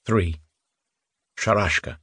3. Sharashka.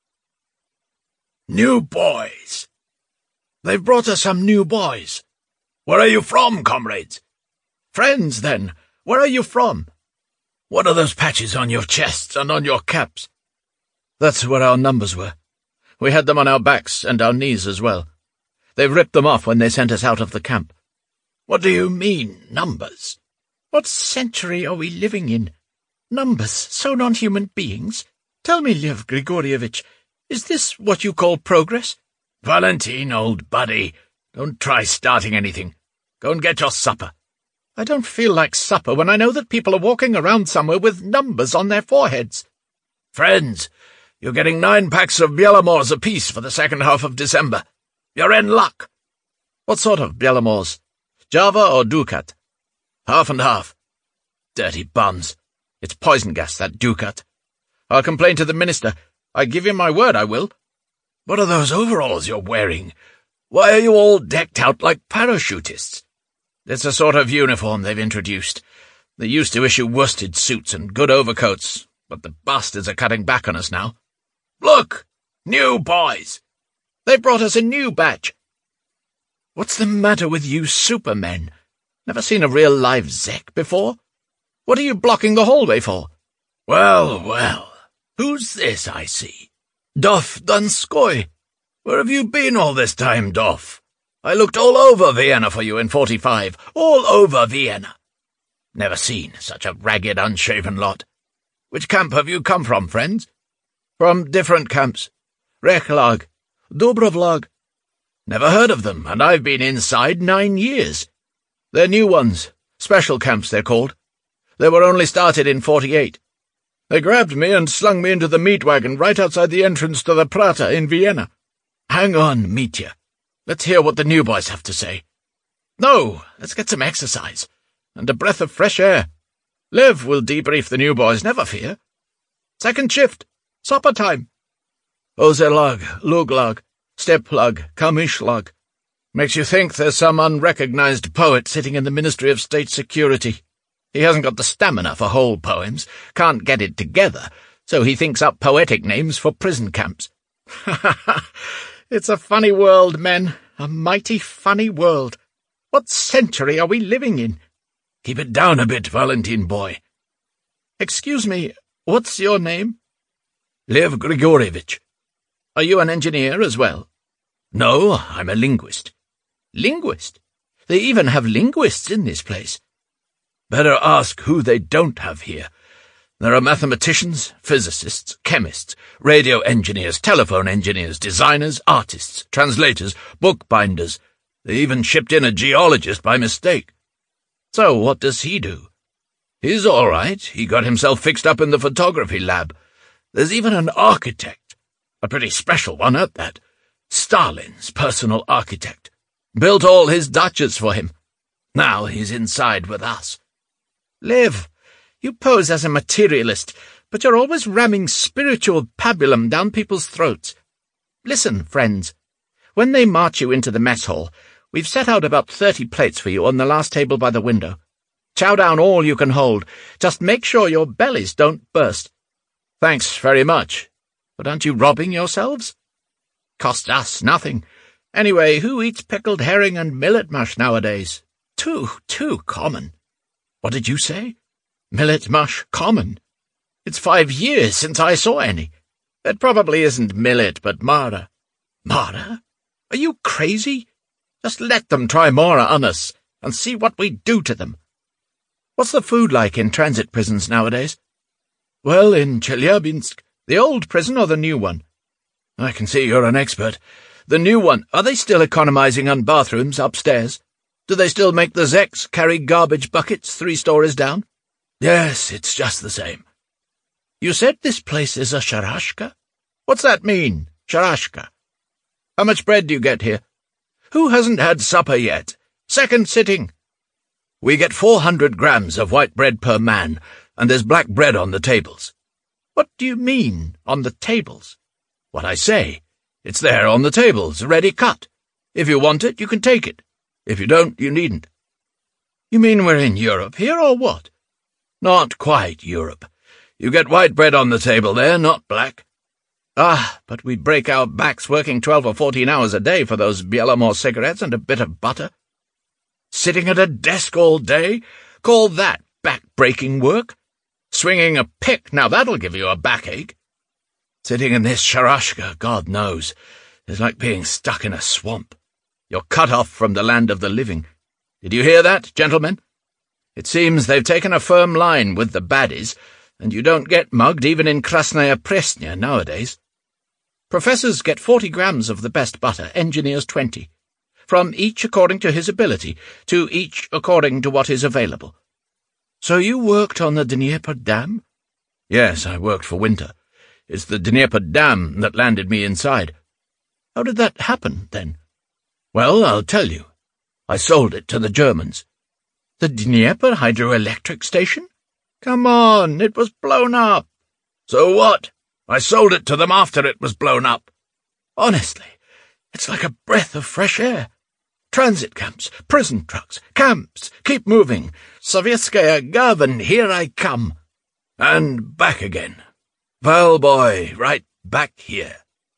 New boys! They've brought us some new boys. Where are you from, comrades? Friends, then. Where are you from? What are those patches on your chests and on your caps? That's where our numbers were. We had them on our backs and our knees as well. They ripped them off when they sent us out of the camp. What do you mean, numbers? What century are we living in? Numbers, so non-human beings? Tell me, Lev Grigorievich, is this what you call progress? Valentin, old buddy, don't try starting anything. Go and get your supper. I don't feel like supper when I know that people are walking around somewhere with numbers on their foreheads. Friends, you're getting 9 packs of Bielamors apiece for the second half of December. You're in luck. What sort of Bielamors? Java or Dukat? Half and half. Dirty bums. It's poison gas, that Dukat. I'll complain to the minister. I give you my word I will. What are those overalls you're wearing? Why are you all decked out like parachutists? It's a sort of uniform they've introduced. They used to issue worsted suits and good overcoats, but the bastards are cutting back on us now. Look! New boys! They brought us a new batch. What's the matter with you supermen? Never seen a real live Zek before? What are you blocking the hallway for? Well, well, who's this I see? Doff Donskoy. Where have you been all this time, Doff? I looked all over Vienna for you in 45, all over Vienna. Never seen such a ragged, unshaven lot. Which camp have you come from, friends? From different camps. Reklag, Dubrovlag. Never heard of them, and I've been inside 9 years. They're new ones. Special camps, they're called. They were only started in 48. They grabbed me and slung me into the meat wagon right outside the entrance to the Prater in Vienna. Hang on, Mitya. Let's hear what the new boys have to say. No, let's get some exercise, and a breath of fresh air. Lev will debrief the new boys, never fear. Second shift. Supper time. Ozelag, Luglag, Steplag, Kamishlag. Makes you think there's some unrecognized poet sitting in the Ministry of State Security. He hasn't got the stamina for whole poems, can't get it together, so he thinks up poetic names for prison camps. It's a funny world, men, a mighty funny world. What century are we living in? Keep it down a bit, Valentin boy. Excuse me, what's your name? Lev Grigorievich. Are you an engineer as well? No, I'm a linguist. Linguist? They even have linguists in this place. Better ask who they don't have here. There are mathematicians, physicists, chemists, radio engineers, telephone engineers, designers, artists, translators, bookbinders. They even shipped in a geologist by mistake. So what does he do? He's all right. He got himself fixed up in the photography lab. There's even an architect. A pretty special one at that. Stalin's personal architect. Built all his dachas for him. Now he's inside with us. Lev, you pose as a materialist, but you're always ramming spiritual pabulum down people's throats. Listen, friends, when they march you into the mess hall, we've set out about 30 plates for you on the last table by the window. Chow down all you can hold. Just make sure your bellies don't burst. Thanks very much. But aren't you robbing yourselves? Cost us nothing. Anyway, who eats pickled herring and millet mush nowadays? Too common. What did you say? Millet mush common? It's 5 years since I saw any. It probably isn't millet, but Mara. Mara? Are you crazy? Just let them try Mara on us, and see what we do to them. What's the food like in transit prisons nowadays? Well, in Chelyabinsk, the old prison or the new one? I can see you're an expert. The new one, are they still economizing on bathrooms upstairs? Do they still make the Zeks carry garbage buckets 3 stories down? Yes, it's just the same. You said this place is a sharashka? What's that mean, sharashka? How much bread do you get here? Who hasn't had supper yet? Second sitting. We get 400 grams of white bread per man, and there's black bread on the tables. What do you mean, on the tables? What I say. It's there on the tables, ready cut. If you want it, you can take it. If you don't, you needn't. You mean we're in Europe here, or what? Not quite Europe. You get white bread on the table there, not black. Ah, but we break our backs working 12 or 14 hours a day for those Bielamore cigarettes and a bit of butter. Sitting at a desk all day? Call that back-breaking work? Swinging a pick, now that'll give you a backache. Sitting in this sharashka, God knows, is like being stuck in a swamp. You're cut off from the land of the living. Did you hear that, gentlemen? It seems they've taken a firm line with the baddies, and you don't get mugged even in Krasnaya Presnya nowadays. Professors get 40 grams of the best butter, engineers 20. From each according to his ability, to each according to what is available. So you worked on the Dnieper Dam? Yes, I worked for winter. It's the Dnieper Dam that landed me inside. How did that happen, then? Well, I'll tell you. I sold it to the Germans. The Dnieper hydroelectric station? Come on, it was blown up. So what? I sold it to them after it was blown up. Honestly, it's like a breath of fresh air. Transit camps, prison trucks, camps, keep moving. Sovietskaya Gavin, here I come. And back again. Well, boy, right back here.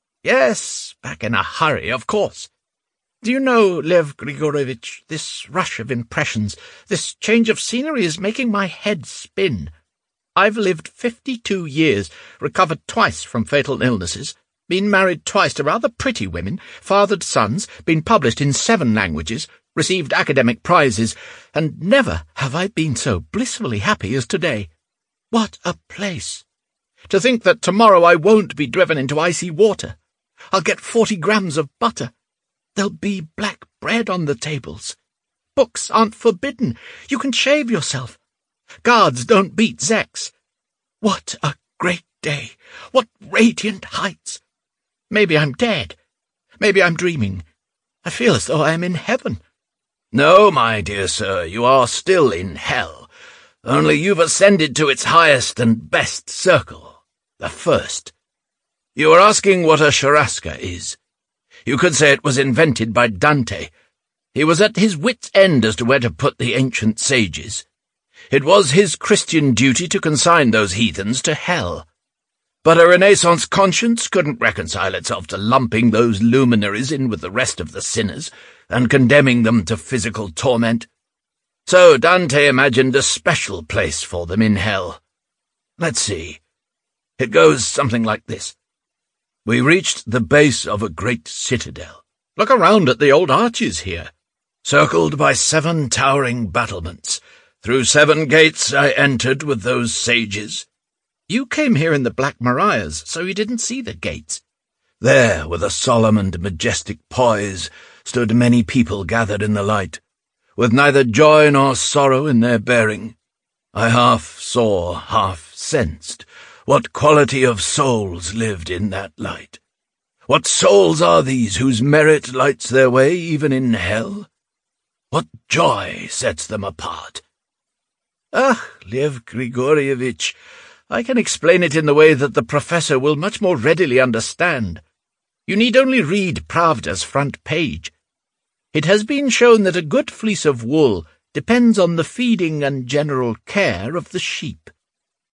Yes, back in a hurry, of course. Do you know, Lev Grigorovich, this rush of impressions, this change of scenery is making my head spin. I've lived 52 years, recovered twice from fatal illnesses, been married twice to rather pretty women, fathered sons, been published in 7 languages, received academic prizes, and never have I been so blissfully happy as today. What a place! To think that tomorrow I won't be driven into icy water. I'll get 40 grams of butter. There'll be black bread on the tables. Books aren't forbidden. You can shave yourself. Guards don't beat Zeks. What a great day! What radiant heights! Maybe I'm dead. Maybe I'm dreaming. I feel as though I am in heaven. No, my dear sir, you are still in hell. Only you've ascended to its highest and best circle, the first. You are asking what a sharaska is. You could say it was invented by Dante. He was at his wit's end as to where to put the ancient sages. It was his Christian duty to consign those heathens to hell. But a Renaissance conscience couldn't reconcile itself to lumping those luminaries in with the rest of the sinners and condemning them to physical torment. So Dante imagined a special place for them in hell. Let's see. It goes something like this. We reached the base of a great citadel. Look around at the old arches here. Circled by 7 towering battlements. Through 7 gates I entered with those sages. You came here in the Black Marias, so you didn't see the gates. There, with a solemn and majestic poise, stood many people gathered in the light, with neither joy nor sorrow in their bearing. I half saw, half sensed, what quality of souls lived in that light. What souls are these whose merit lights their way even in hell? What joy sets them apart? Ah, Lev Grigorievich, I can explain it in the way that the professor will much more readily understand. You need only read Pravda's front page. It has been shown that a good fleece of wool depends on the feeding and general care of the sheep.